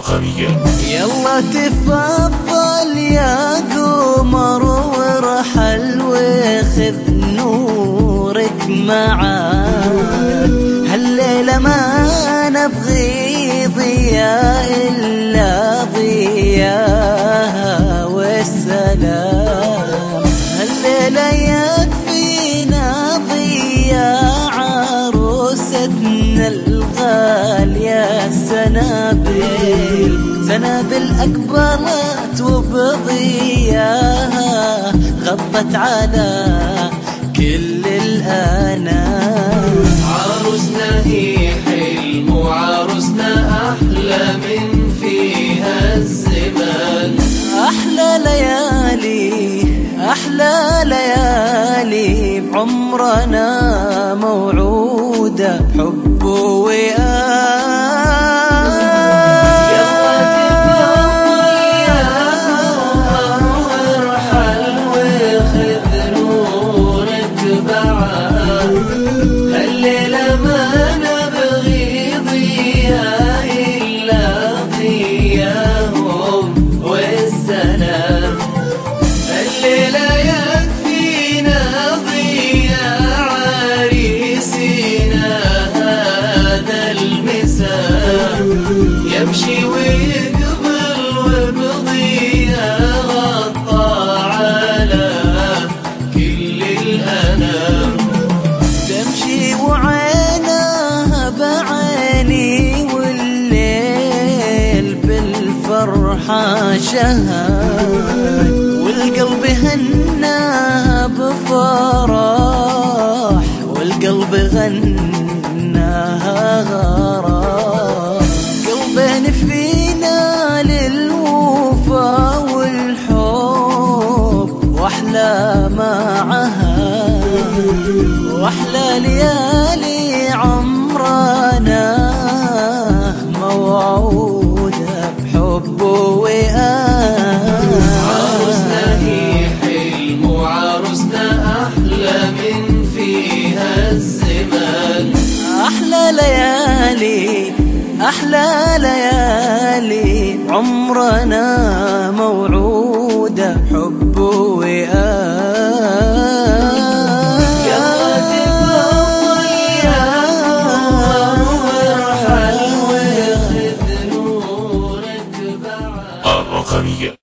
الرقمية. يلا تفضل يا قمر وارحل وخذ نورك معاك، هالليلة ما نبغي ضياء إلا ضياها والسلام، هالليلة يكفينا ضياء عروستنا الغالية. سنابل أكبرت وبضياها غطت على كل الأنام. عروسنا هي حلم وعروسنا أحلى من فيها الزمان. أحلى ليالي بعمرنا موعودة بحب ووئام. هالليلة ما نبغي ضياء إلا ضياهم والسلام، الليلة يكفينا ضياء عريسنا هذا المساء، يمشي ويقبل وبضياء غطى على كل الأنام. تمشي وعينها بعيني والليل بالفرحة شهد، والقلب هناها بفرح والقلب غناها غرام. قلبين فينا للوفا والحب واحلى معها، واحلى ليالي عمرنا موعودة بحب ووئام. عروسنا هي حلم وعروسنا أحلى من فيها الزمان. أحلى ليالي عمرنا موعودة بحب ووئام.